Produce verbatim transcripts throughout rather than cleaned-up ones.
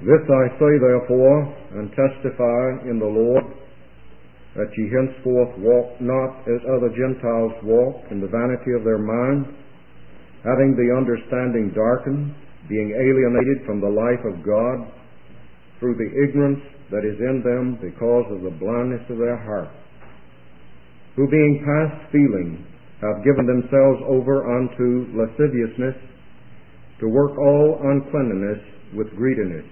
This I say therefore, and testify in the Lord, that ye henceforth walk not as other Gentiles walk, in the vanity of their mind, having the understanding darkened, being alienated from the life of God, through the ignorance that is in them because of the blindness of their heart, who being past feeling have given themselves over unto lasciviousness, to work all uncleanness with greediness.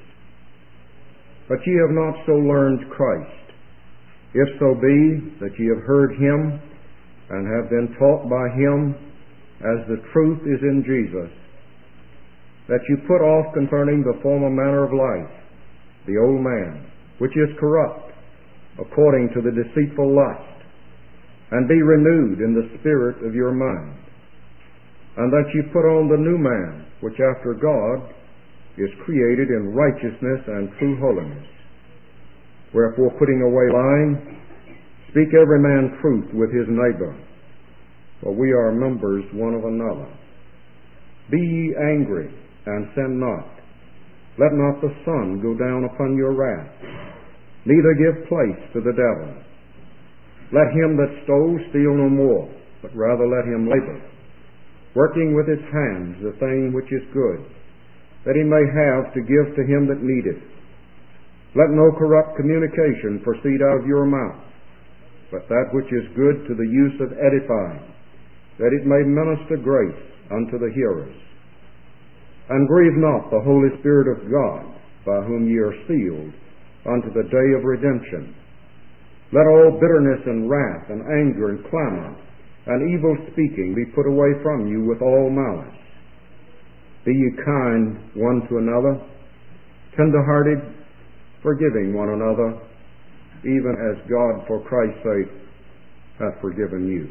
But ye have not so learned Christ, if so be that ye have heard him, and have been taught by him, as the truth is in Jesus, that you put off concerning the former manner of life, the old man, which is corrupt, according to the deceitful lust, and be renewed in the spirit of your mind, and that you put on the new man, which after God is created in righteousness and true holiness. Wherefore, putting away lying, speak every man truth with his neighbor, for we are members one of another. Be ye angry, and sin not. Let not the sun go down upon your wrath, neither give place to the devil. Let him that stole steal no more, but rather let him labor, working with his hands the thing which is good, that he may have to give to him that needeth. Let no corrupt communication proceed out of your mouth, but that which is good to the use of edifying, that it may minister grace unto the hearers. And grieve not the Holy Spirit of God, by whom ye are sealed unto the day of redemption. Let all bitterness and wrath and anger and clamor and evil speaking be put away from you with all malice. Be ye kind one to another, tender-hearted, forgiving one another, even as God for Christ's sake hath forgiven you.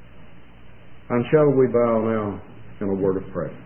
And shall we bow now in a word of prayer?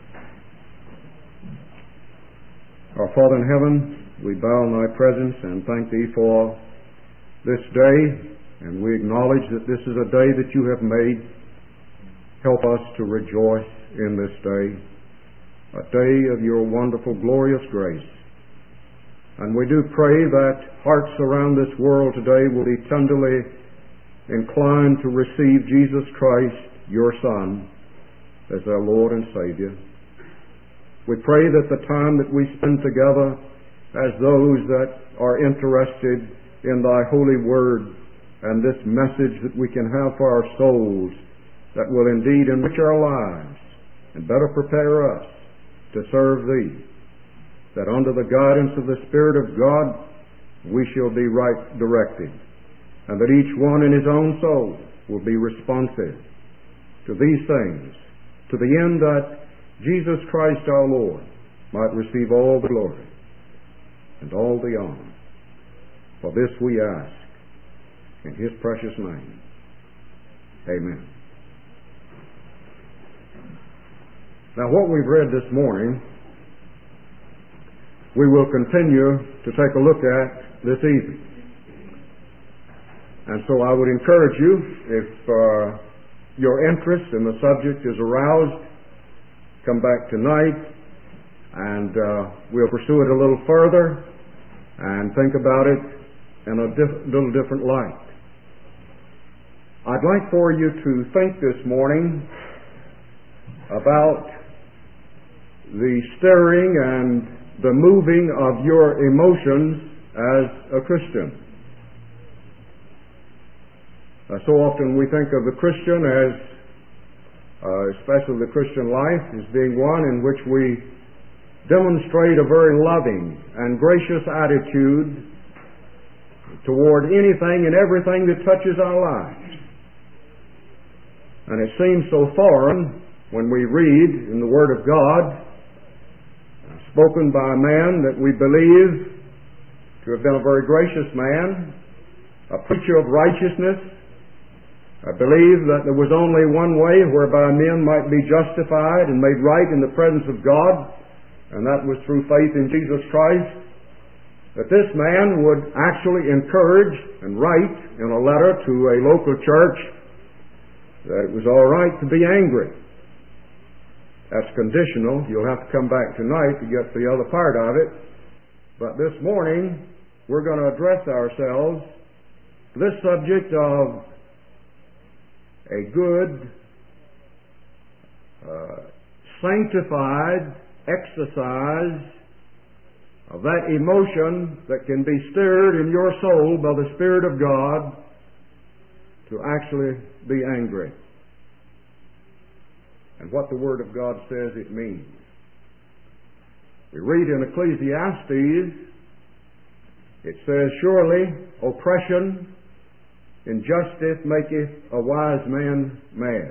Our Father in heaven, we bow in thy presence and thank thee for this day, and we acknowledge that this is a day that you have made. Help us to rejoice in this day, a day of your wonderful, glorious grace. And we do pray that hearts around this world today will be tenderly inclined to receive Jesus Christ, your Son, as their Lord and Savior. We pray that the time that we spend together as those that are interested in thy holy word and this message that we can have for our souls that will indeed enrich our lives and better prepare us to serve thee, that under the guidance of the Spirit of God we shall be right directed, and that each one in his own soul will be responsive to these things, to the end that Jesus Christ our Lord might receive all the glory and all the honor. For this we ask in his precious name. Amen. Now, what we've read this morning, we will continue to take a look at this evening. And so I would encourage you, if uh, your interest in the subject is aroused, come back tonight and uh, we'll pursue it a little further and think about it in a diff- little different light. I'd like for you to think this morning about the stirring and the moving of your emotions as a Christian. Uh, so often we think of the Christian as, uh, especially the Christian life, as being one in which we demonstrate a very loving and gracious attitude toward anything and everything that touches our lives. And it seems so foreign when we read in the Word of God, spoken by a man that we believe to have been a very gracious man, a preacher of righteousness. I believe that there was only one way whereby men might be justified and made right in the presence of God, and that was through faith in Jesus Christ. That this man would actually encourage and write in a letter to a local church that it was all right to be angry. That's conditional. You'll have to come back tonight to get the other part of it. But this morning, we're going to address ourselves to this subject of a good, uh, sanctified exercise of that emotion that can be stirred in your soul by the Spirit of God to actually be angry. And what the Word of God says it means. We read in Ecclesiastes, it says, "Surely oppression, injustice maketh a wise man mad."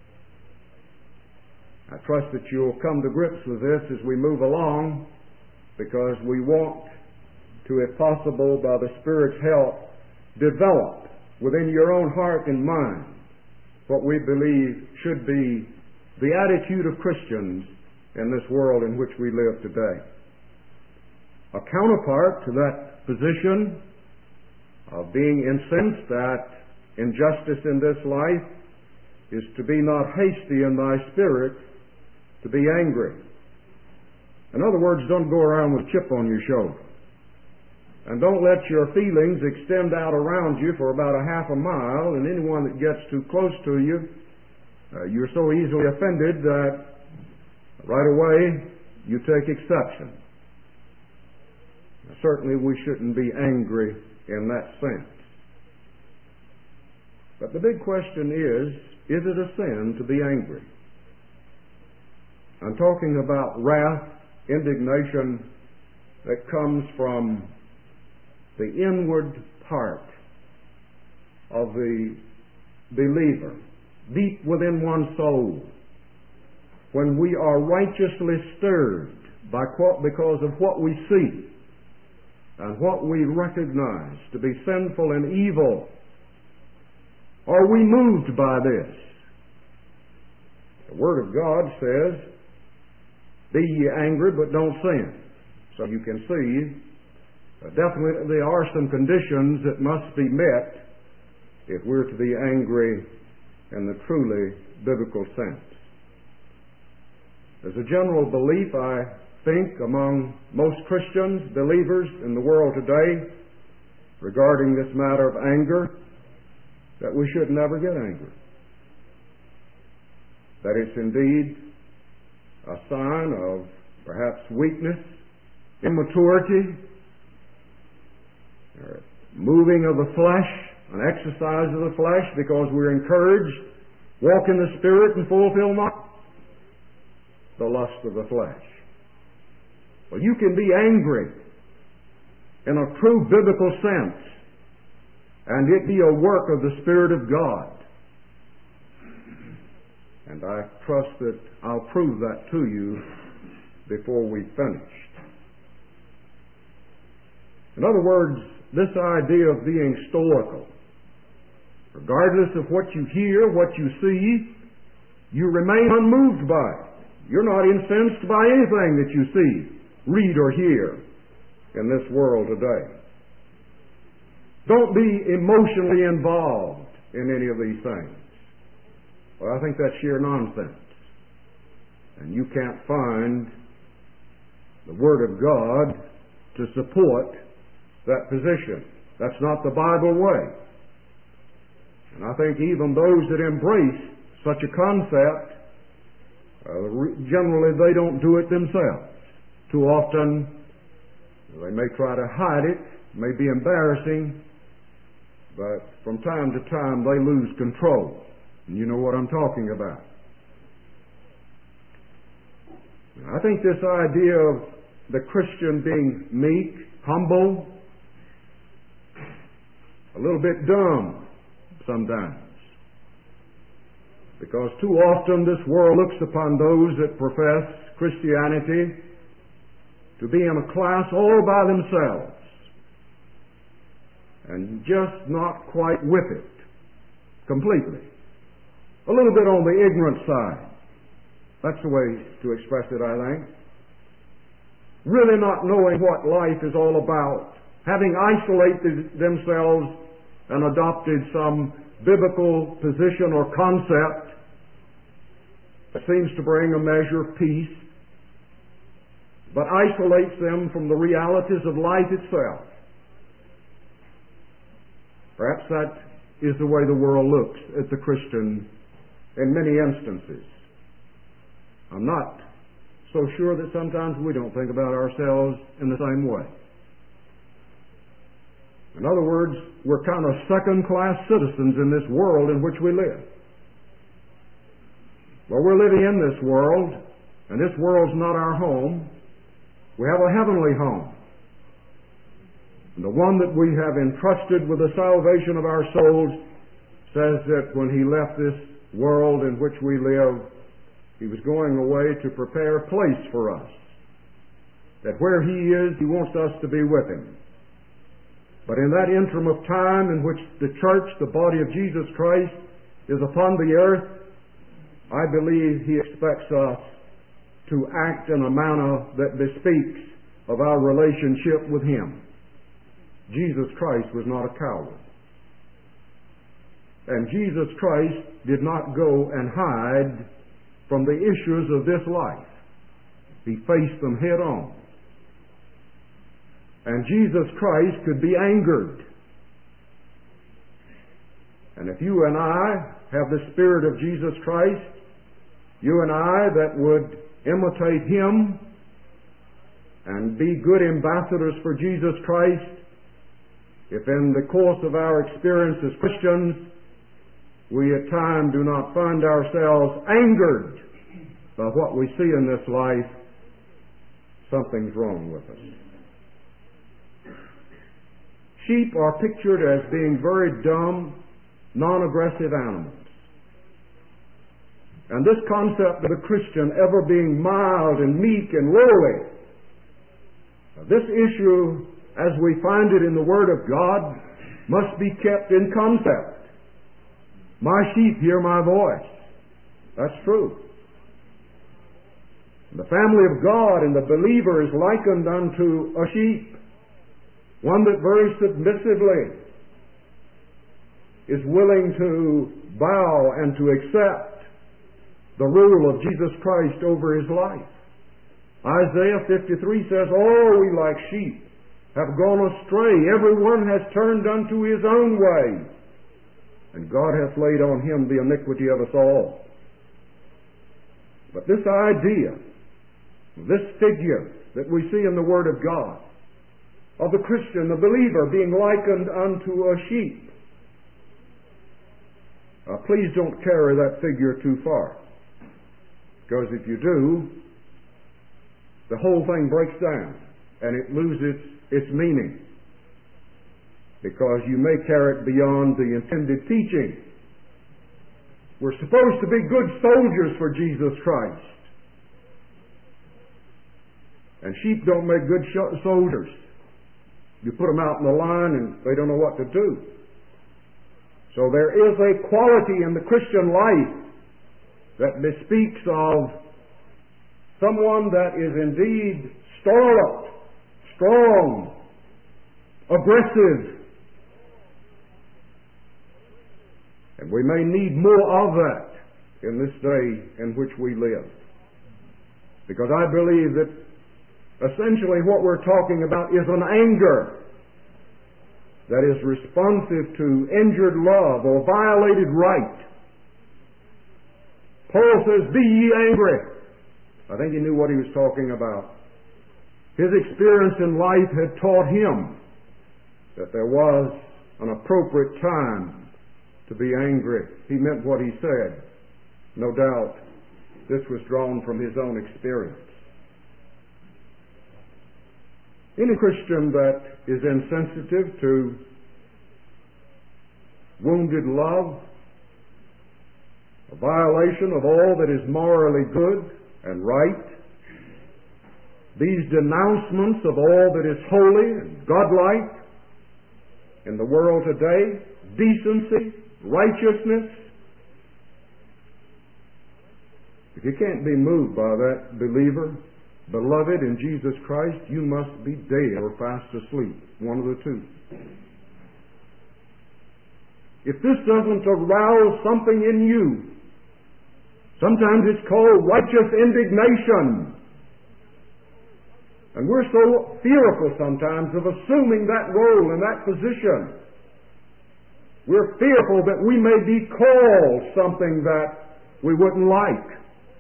I trust that you'll come to grips with this as we move along, because we want to, if possible, by the Spirit's help, develop within your own heart and mind what we believe should be the attitude of Christians in this world in which we live today. A counterpart to that position of being incensed at injustice in this life is to be not hasty in thy spirit, to be angry. In other words, don't go around with a chip on your shoulder. And don't let your feelings extend out around you for about a half a mile, and anyone that gets too close to you, uh, you're so easily offended that right away you take exception. Certainly we shouldn't be angry in that sense. But the big question is, is it a sin to be angry? I'm talking about wrath, indignation that comes from the inward part of the believer, deep within one's soul, when we are righteously stirred by because of what we see and what we recognize to be sinful and evil. Are we moved by this? The Word of God says, "Be ye angry, but don't sin." So you can see, uh, definitely there are some conditions that must be met if we're to be angry in the truly biblical sense. There's a general belief, I think, among most Christians, believers in the world today, regarding this matter of anger, that we should never get angry. That it's indeed a sign of perhaps weakness, immaturity, or moving of the flesh, an exercise of the flesh, because we're encouraged, walk in the Spirit and fulfill not the lust of the flesh. Well, you can be angry in a true biblical sense, and it be a work of the Spirit of God. And I trust that I'll prove that to you before we've finished. In other words, this idea of being stoical, regardless of what you hear, what you see, you remain unmoved by it. You're not incensed by anything that you see, read, or hear in this world today. Don't be emotionally involved in any of these things. Well, I think that's sheer nonsense. And you can't find the Word of God to support that position. That's not the Bible way. And I think even those that embrace such a concept, uh, generally they don't do it themselves. Too often they may try to hide it, may be embarrassing, but from time to time they lose control. And you know what I'm talking about. I think this idea of the Christian being meek, humble, a little bit dumb sometimes. Because too often this world looks upon those that profess Christianity to be in a class all by themselves and just not quite with it completely. A little bit on the ignorant side. That's the way to express it, I think. Really not knowing what life is all about, having isolated themselves and adopted some biblical position or concept that seems to bring a measure of peace, but isolates them from the realities of life itself. Perhaps that is the way the world looks at the Christian in many instances. I'm not so sure that sometimes we don't think about ourselves in the same way. In other words, we're kind of second-class citizens in this world in which we live. Well, we're living in this world, and this world's not our home. We have a heavenly home. And the one that we have entrusted with the salvation of our souls says that when He left this world in which we live, He was going away to prepare a place for us. That where He is, He wants us to be with Him. But in that interim of time in which the church, the body of Jesus Christ, is upon the earth, I believe He expects us to act in a manner that bespeaks of our relationship with Him. Jesus Christ was not a coward. And Jesus Christ did not go and hide from the issues of this life. He faced them head on. And Jesus Christ could be angered. And if you and I have the Spirit of Jesus Christ, you and I that would imitate Him and be good ambassadors for Jesus Christ, if in the course of our experience as Christians we at times do not find ourselves angered by what we see in this life, something's wrong with us. Sheep are pictured as being very dumb, non-aggressive animals. And this concept of the Christian ever being mild and meek and lowly, this issue, as we find it in the Word of God, must be kept in concept. My sheep hear my voice. That's true. The family of God and the believer is likened unto a sheep, one that very submissively is willing to bow and to accept the rule of Jesus Christ over his life. Isaiah fifty-three says, "All we like sheep have gone astray. Every one has turned unto his own way. And God hath laid on him the iniquity of us all." But this idea, this figure that we see in the Word of God, of the Christian, the believer, being likened unto a sheep, uh, please don't carry that figure too far. Because if you do, the whole thing breaks down and it loses its meaning. Because you may carry it beyond the intended teaching. We're supposed to be good soldiers for Jesus Christ. And sheep don't make good sh- soldiers. You put them out in the line and they don't know what to do. So there is a quality in the Christian life that bespeaks of someone that is indeed stalwart, strong, aggressive. And we may need more of that in this day in which we live. Because I believe that essentially what we're talking about is an anger that is responsive to injured love or violated right. Paul says, "Be ye angry." I think he knew what he was talking about. His experience in life had taught him that there was an appropriate time to be angry. He meant what he said. No doubt this was drawn from his own experience. Any Christian that is insensitive to wounded love, a violation of all that is morally good and right, these denouncements of all that is holy and godlike in the world today, decency, righteousness, if you can't be moved by that, believer, beloved in Jesus Christ, you must be dead or fast asleep. One of the two. If this doesn't arouse something in you, sometimes it's called righteous indignation. And we're so fearful sometimes of assuming that role and that position. We're fearful that we may be called something that we wouldn't like.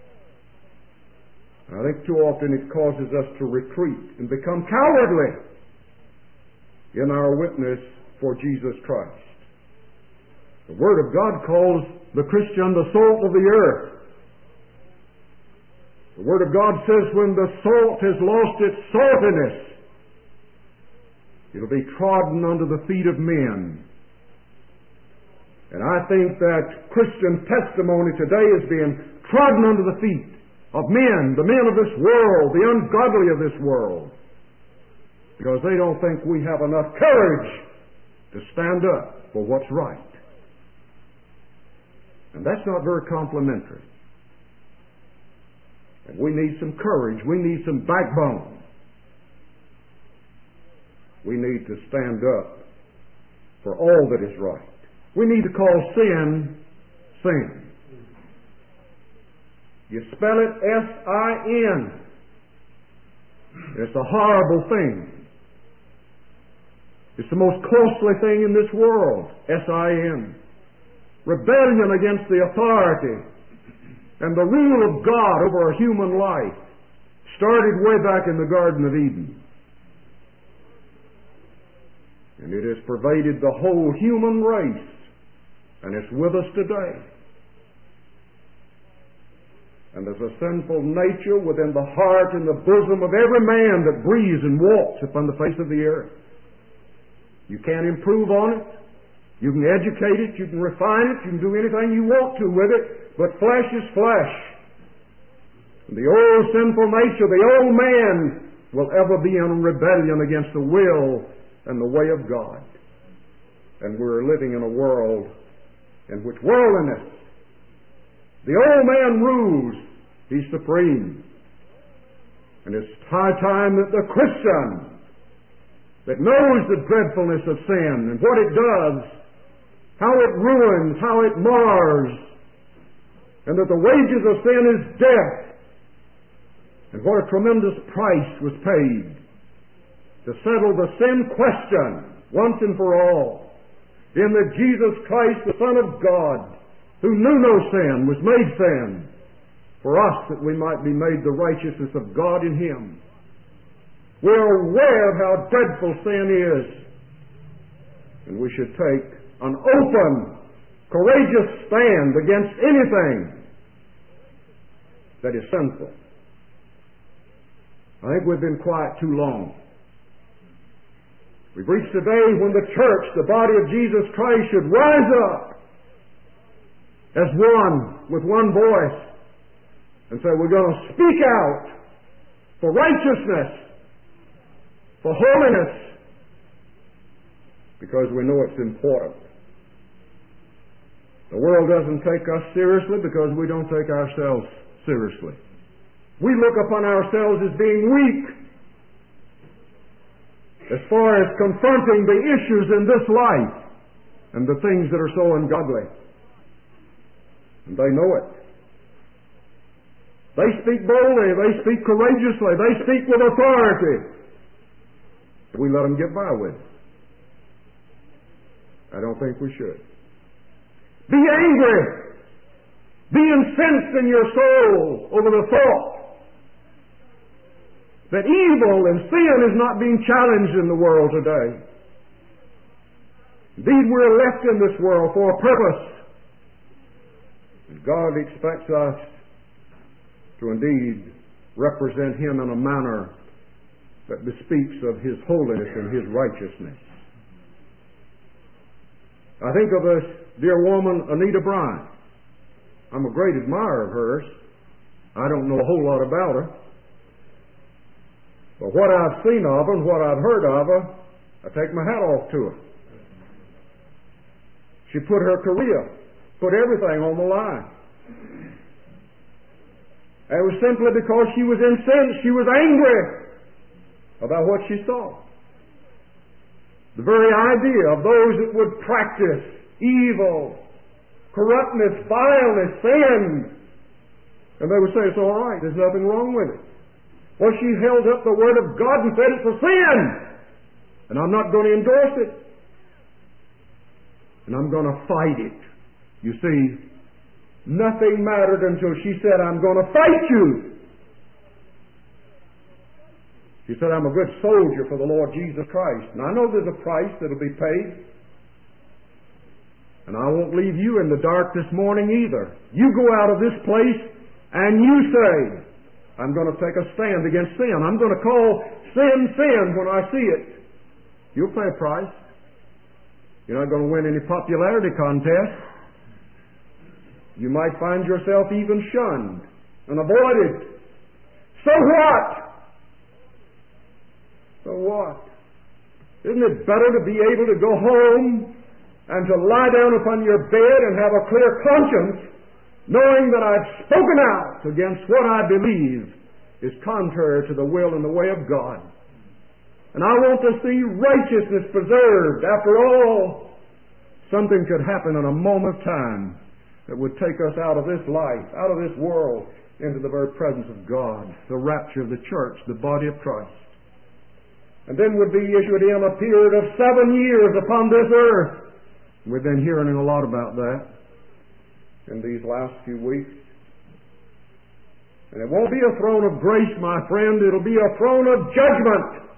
I think too often it causes us to retreat and become cowardly in our witness for Jesus Christ. The Word of God calls the Christian the salt of the earth. The Word of God says when the salt has lost its saltiness, it'll be trodden under the feet of men. And I think that Christian testimony today is being trodden under the feet of men, the men of this world, the ungodly of this world, because they don't think we have enough courage to stand up for what's right. And that's not very complimentary. And we need some courage. We need some backbone. We need to stand up for all that is right. We need to call sin, sin. You spell it S I N. It's a horrible thing. It's the most costly thing in this world, S I N. Rebellion against the authority and the rule of God over a human life started way back in the Garden of Eden. And it has pervaded the whole human race, and it's with us today. And there's a sinful nature within the heart and the bosom of every man that breathes and walks upon the face of the earth. You can't improve on it. You can educate it. You can refine it. You can do anything you want to with it. But flesh is flesh. And the old sinful nature, the old man, will ever be in rebellion against the will and the way of God. And we're living in a world in which worldliness, the old man rules. He's supreme. And it's high time that the Christian that knows the dreadfulness of sin and what it does, how it ruins, how it mars, and that the wages of sin is death, and what a tremendous price was paid to settle the sin question once and for all, in that Jesus Christ, the Son of God, who knew no sin, was made sin for us that we might be made the righteousness of God in Him. We're aware of how dreadful sin is, and we should take an open, courageous stand against anything that is sinful. I think we've been quiet too long. We've reached a day when the church, the body of Jesus Christ, should rise up as one, with one voice, and say, we're going to speak out for righteousness, for holiness, because we know it's important. The world doesn't take us seriously because we don't take ourselves seriously. We look upon ourselves as being weak as far as confronting the issues in this life and the things that are so ungodly. And they know it. They speak boldly, they speak courageously, they speak with authority. We let them get by with it. I don't think we should. Be angry. Be incensed in your soul over the thought that evil and sin is not being challenged in the world today. Indeed, we're left in this world for a purpose. And God expects us to indeed represent Him in a manner that bespeaks of His holiness and His righteousness. I think of this dear woman, Anita Bryant. I'm a great admirer of hers. I don't know a whole lot about her. But what I've seen of her and what I've heard of her, I take my hat off to her. She put her career, put everything on the line. It was simply because she was incensed. She was angry about what she saw. The very idea of those that would practice evil, corruptness, vileness, sin, and they would say, it's all right, there's nothing wrong with it. Well, she held up the Word of God and said it's a sin, and I'm not going to endorse it, and I'm going to fight it. You see, nothing mattered until she said, I'm going to fight you. She said, I'm a good soldier for the Lord Jesus Christ. And I know there's a price that'll be paid. And I won't leave you in the dark this morning either. You go out of this place and you say, I'm going to take a stand against sin. I'm going to call sin, sin when I see it. You'll pay a price. You're not going to win any popularity contest. You might find yourself even shunned and avoided. So what? So what? Isn't it better to be able to go home and to lie down upon your bed and have a clear conscience, knowing that I've spoken out against what I believe is contrary to the will and the way of God? And I want to see righteousness preserved. After all, something could happen in a moment of time that would take us out of this life, out of this world, into the very presence of God, the rapture of the church, the body of Christ. And then would be issued in a period of seven years upon this earth. We've been hearing a lot about that in these last few weeks. And it won't be a throne of grace, my friend. It'll be a throne of judgment.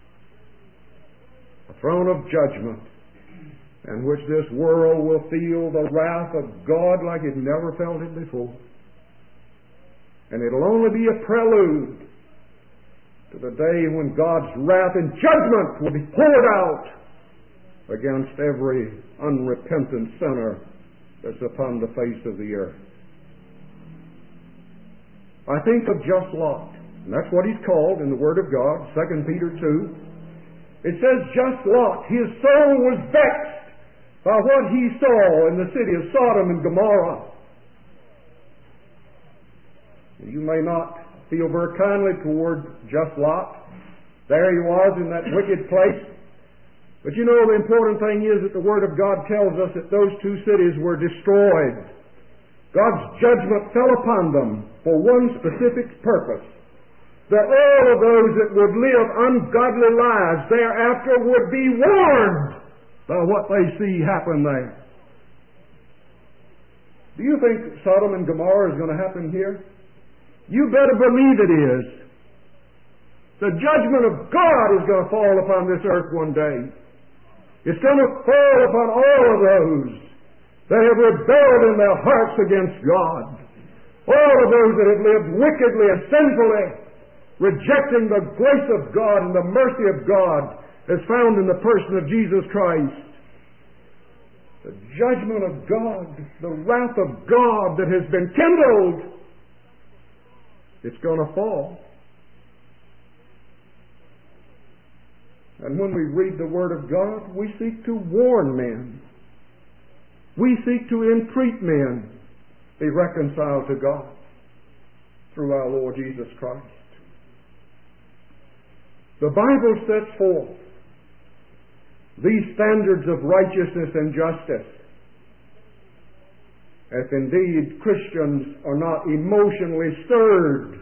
A throne of judgment in which this world will feel the wrath of God like it never felt it before. And it'll only be a prelude to the day when God's wrath and judgment will be poured out against every unrepentant sinner that's upon the face of the earth. I think of just Lot, and that's what he's called in the Word of God, Second Peter two. It says, just Lot, his soul was vexed by what he saw in the city of Sodom and Gomorrah. You may not feel very kindly toward just Lot. There he was in that wicked place. But you know, the important thing is that the Word of God tells us that those two cities were destroyed. God's judgment fell upon them for one specific purpose, that all of those that would live ungodly lives thereafter would be warned by what they see happen there. Do you think Sodom and Gomorrah is going to happen here? You better believe it is. The judgment of God is going to fall upon this earth one day. It's going to fall upon all of those that have rebelled in their hearts against God. All of those that have lived wickedly and sinfully, rejecting the grace of God and the mercy of God as found in the person of Jesus Christ. The judgment of God, the wrath of God that has been kindled, it's going to fall. And when we read the Word of God, we seek to warn men. We seek to entreat men be reconciled to God through our Lord Jesus Christ. The Bible sets forth these standards of righteousness and justice. If indeed Christians are not emotionally stirred,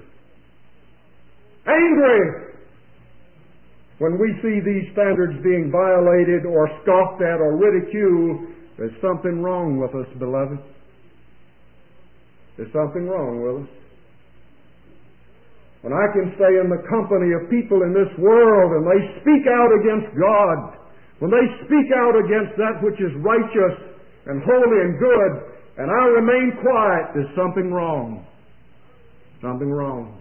angry, when we see these standards being violated or scoffed at or ridiculed, there's something wrong with us, beloved. There's something wrong with us. When I can stay in the company of people in this world and they speak out against God, when they speak out against that which is righteous and holy and good, and I remain quiet, there's something wrong. Something wrong.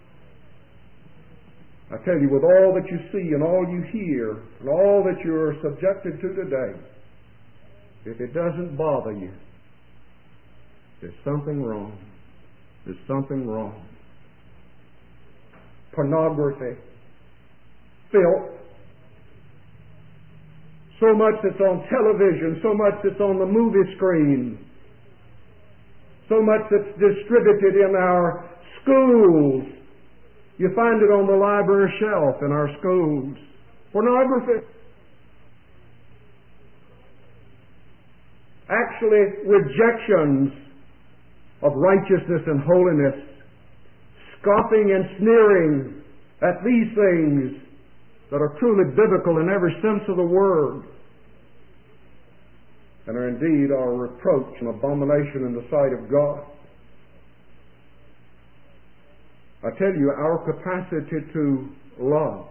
I tell you, with all that you see and all you hear and all that you're subjected to today, if it doesn't bother you, there's something wrong. There's something wrong. Pornography, filth, so much that's on television, so much that's on the movie screen, so much that's distributed in our schools. You find it on the library shelf in our schools. Pornography. Actually, rejections of righteousness and holiness, scoffing and sneering at these things that are truly biblical in every sense of the word, and are indeed our reproach and abomination in the sight of God. I tell you, our capacity to love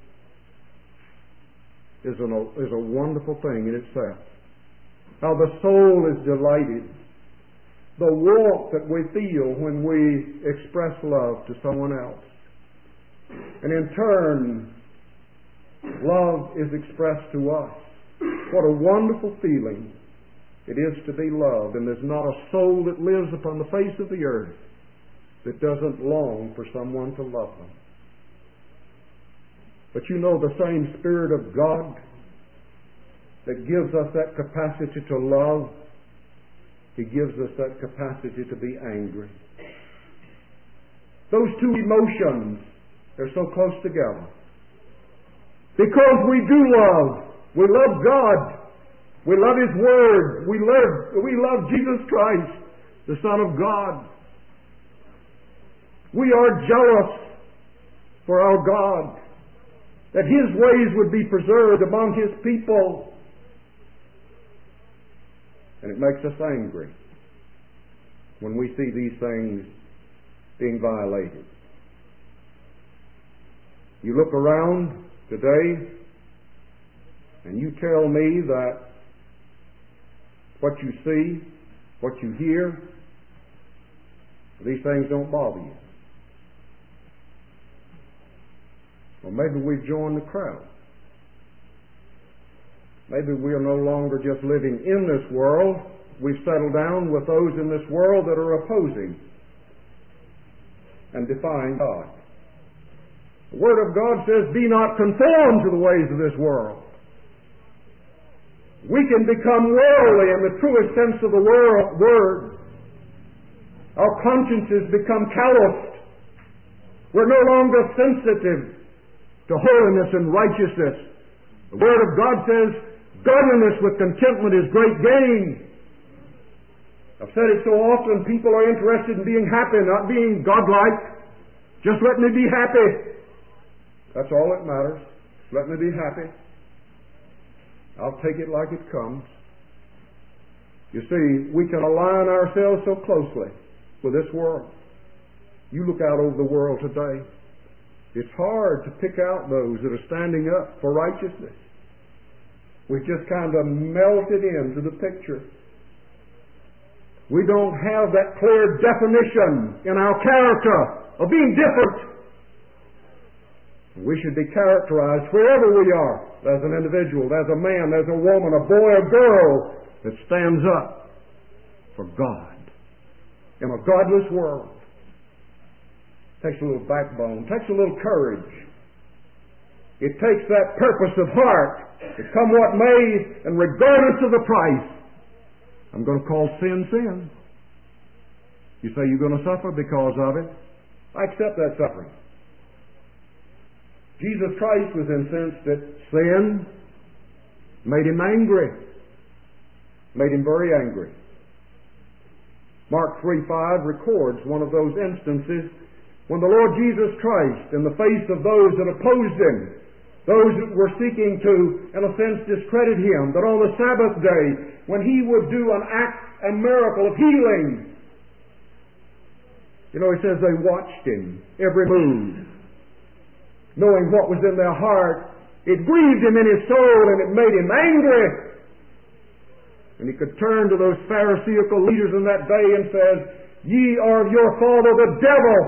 is, an, is a wonderful thing in itself. How the soul is delighted. The warmth that we feel when we express love to someone else. And in turn, love is expressed to us. What a wonderful feeling it is to be loved. And there's not a soul that lives upon the face of the earth that doesn't long for someone to love them. But you know, the same Spirit of God that gives us that capacity to love, He gives us that capacity to be angry. Those two emotions, they're so close together. Because we do love. We love God. We love His Word. We love, we love Jesus Christ, the Son of God. We are jealous for our God, that His ways would be preserved among His people. And it makes us angry when we see these things being violated. You look around today and you tell me that what you see, what you hear, these things don't bother you. Well, maybe we've joined the crowd. Maybe we are no longer just living in this world. We've settled down with those in this world that are opposing and defying God. The Word of God says, be not conformed to the ways of this world. We can become worldly in the truest sense of the word. Our consciences become calloused. We're no longer sensitive to holiness and righteousness. The Word of God says, godliness with contentment is great gain. I've said it so often, people are interested in being happy, not being godlike. Just let me be happy. That's all that matters. Let me be happy. I'll take it like it comes. You see, we can align ourselves so closely with this world. You look out over the world today. It's hard to pick out those that are standing up for righteousness. We've just kind of melted into the picture. We don't have that clear definition in our character of being different. We should be characterized wherever we are, as an individual, as a man, as a woman, a boy, a girl, that stands up for God in a godless world. Takes a little backbone, takes a little courage. It takes that purpose of heart to come what may, and regardless of the price, I'm going to call sin, sin. You say you're going to suffer because of it. I accept that suffering. Jesus Christ was incensed that sin made Him angry. Made Him very angry. Mark three five records one of those instances when the Lord Jesus Christ, in the face of those that opposed Him, those that were seeking to, in a sense, discredit Him, that on the Sabbath day, when He would do an act, a miracle of healing, you know, He says they watched Him every move, knowing what was in their heart. It grieved Him in His soul, and it made Him angry. And He could turn to those Pharisaical leaders in that day and says, ye are of your father the devil.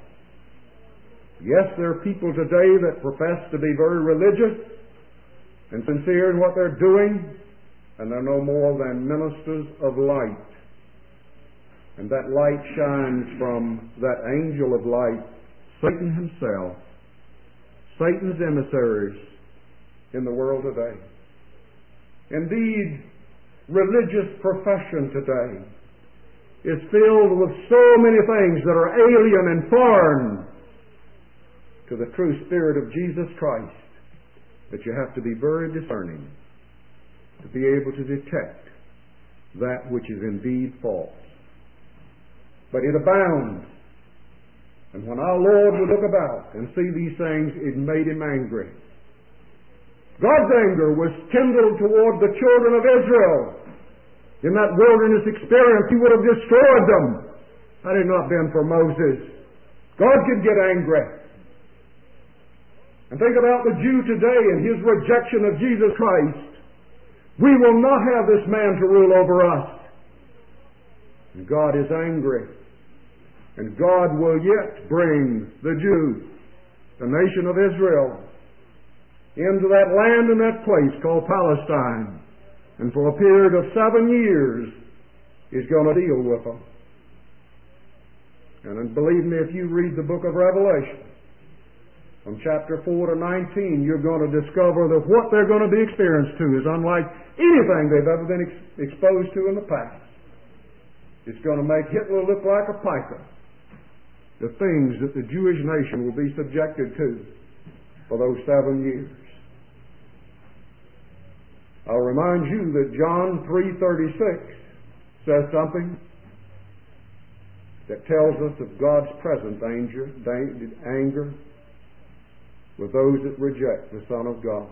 Yes, there are people today that profess to be very religious and sincere in what they're doing, and they're no more than ministers of light. And that light shines from that angel of light, Satan himself, Satan's emissaries in the world today. Indeed, religious profession today is filled with so many things that are alien and foreign to the true Spirit of Jesus Christ that you have to be very discerning to be able to detect that which is indeed false. But it abounds. And when our Lord would look about and see these things, it made him angry. God's anger was kindled toward the children of Israel. In that wilderness experience, he would have destroyed them had it not been for Moses. God could get angry. And think about the Jew today and his rejection of Jesus Christ. We will not have this man to rule over us. And God is angry. And God will yet bring the Jews, the nation of Israel, into that land and that place called Palestine. And for a period of seven years, He's going to deal with them. And believe me, if you read the book of Revelation, from chapter four to nineteen, you're going to discover that what they're going to be experienced to is unlike anything they've ever been ex- exposed to in the past. It's going to make Hitler look like a piker. The things that the Jewish nation will be subjected to for those seven years. I'll remind you that John three thirty-six says something that tells us of God's present anger, anger with those that reject the Son of God.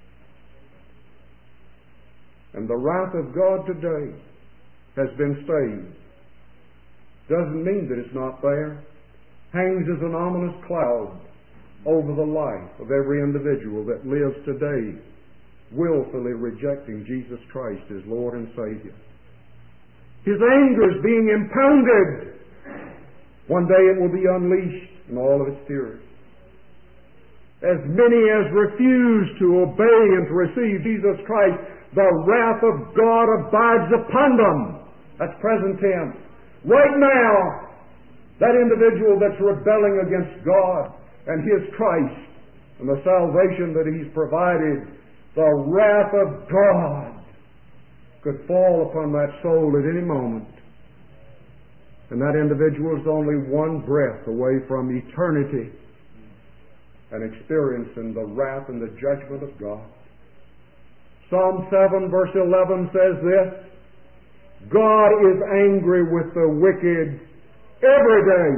And the wrath of God today has been stayed. Doesn't mean that it's not there. Hangs as an ominous cloud over the life of every individual that lives today willfully rejecting Jesus Christ as Lord and Savior. His anger is being impounded. One day it will be unleashed in all of its fury. As many as refuse to obey and to receive Jesus Christ, the wrath of God abides upon them. That's present tense. Right now, that individual that's rebelling against God and His Christ and the salvation that He's provided, the wrath of God could fall upon that soul at any moment. And that individual is only one breath away from eternity and experiencing the wrath and the judgment of God. Psalm seven verse eleven says this: God is angry with the wicked every day.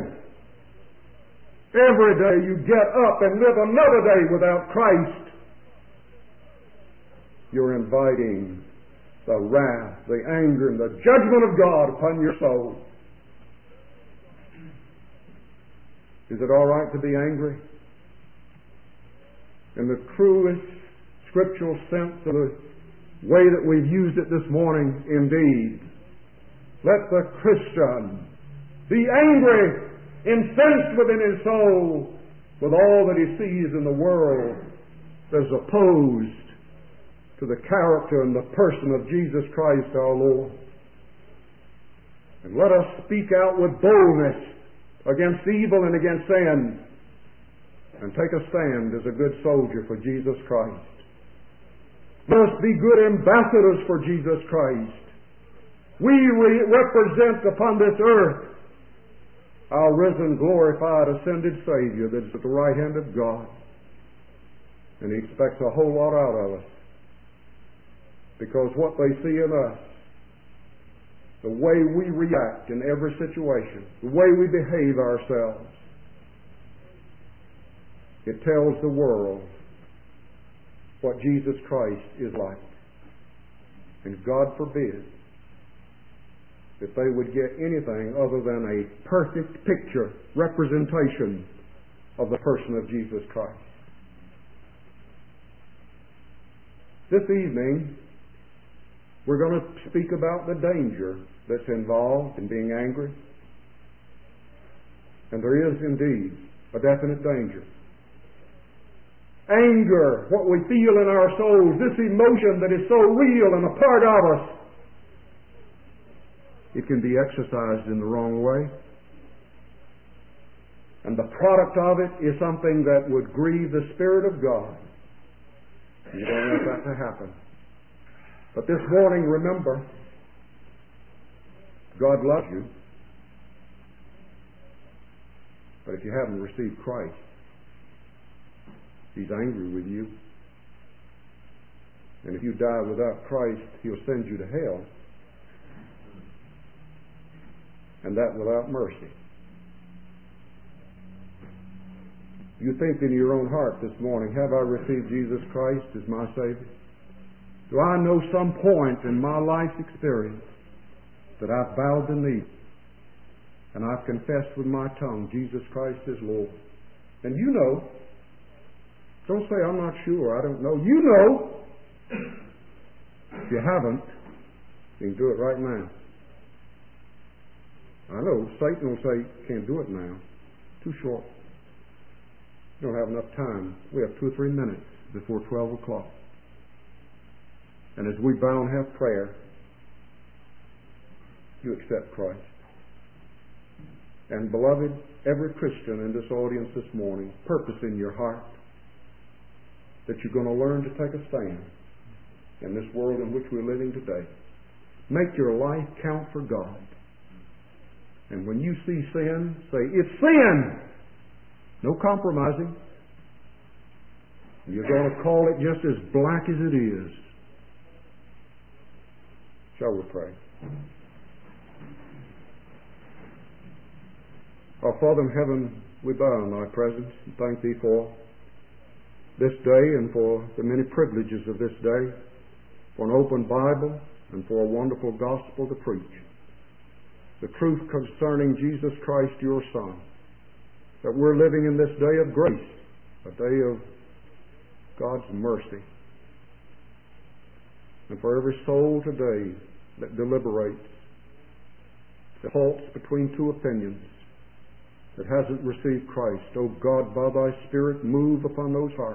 Every day you get up and live another day without Christ, you're inviting the wrath, the anger, and the judgment of God upon your soul. Is it all right to be angry? In the truest scriptural sense of the way that we've used it this morning, indeed. Let the Christian be angry, incensed within his soul with all that he sees in the world as opposed to the character and the person of Jesus Christ our Lord. And let us speak out with boldness against evil and against sin, and take a stand as a good soldier for Jesus Christ. Let us be good ambassadors for Jesus Christ. We re- represent upon this earth our risen, glorified, ascended Savior that is at the right hand of God. And He expects a whole lot out of us, because what they see in us, the way we react in every situation, the way we behave ourselves, it tells the world what Jesus Christ is like. And God forbid that they would get anything other than a perfect picture, representation of the person of Jesus Christ. This evening, we're going to speak about the danger that's involved in being angry. And there is indeed a definite danger. Anger, what we feel in our souls, this emotion that is so real and a part of us, it can be exercised in the wrong way. And the product of it is something that would grieve the Spirit of God. You don't want that to happen. But this morning, remember, God loves you. But if you haven't received Christ, He's angry with you. And if you die without Christ, He'll send you to hell. And that without mercy. You think in your own heart this morning, have I received Jesus Christ as my Savior? Do I know some point in my life's experience that I've bowed the knee and I've confessed with my tongue Jesus Christ is Lord? And you know. Don't say, I'm not sure, I don't know. You know. If you haven't, you can do it right now. I know Satan will say, can't do it now. Too short. You don't have enough time. We have two or three minutes before twelve o'clock. And as we bow and have prayer, you accept Christ. And beloved, every Christian in this audience this morning, purpose in your heart that you're going to learn to take a stand in this world in which we're living today. Make your life count for God. And when you see sin, say, it's sin! No compromising. You're going to call it just as black as it is. Shall we pray? Our Father in heaven, we bow in thy presence and thank thee for this day and for the many privileges of this day, for an open Bible and for a wonderful gospel to preach. The truth concerning Jesus Christ, your Son, that we're living in this day of grace, a day of God's mercy. And for every soul today that deliberates, that halts between two opinions, that hasn't received Christ, O God, by thy Spirit, move upon those hearts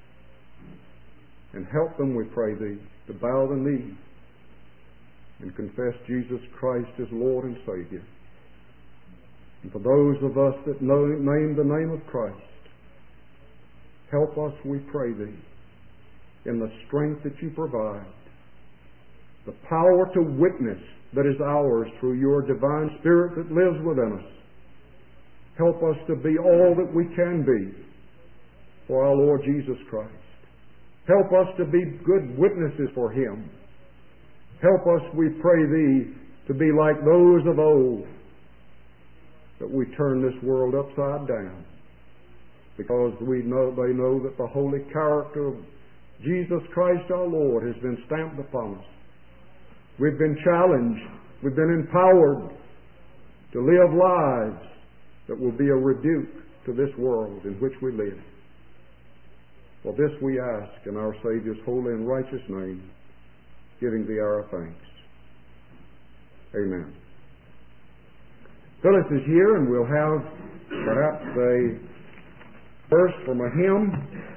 and help them, we pray thee, to bow the knee and confess Jesus Christ as Lord and Savior. And for those of us that know, name the name of Christ, help us, we pray thee, in the strength that you provide, the power to witness that is ours through your divine Spirit that lives within us. Help us to be all that we can be for our Lord Jesus Christ. Help us to be good witnesses for Him. Help us, we pray thee, to be like those of old, that we turn this world upside down, because we know they know that the holy character of Jesus Christ our Lord has been stamped upon us. We've been challenged, we've been empowered to live lives that will be a rebuke to this world in which we live. For this we ask in our Savior's holy and righteous name, giving thee our thanks. Amen. Phyllis is here, and we'll have perhaps a verse from a hymn.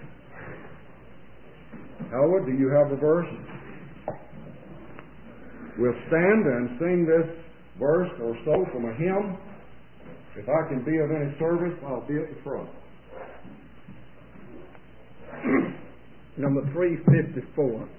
Howard, do you have a verse? We'll stand and sing this verse or so from a hymn. If I can be of any service, I'll be at the front. Number three fifty-four.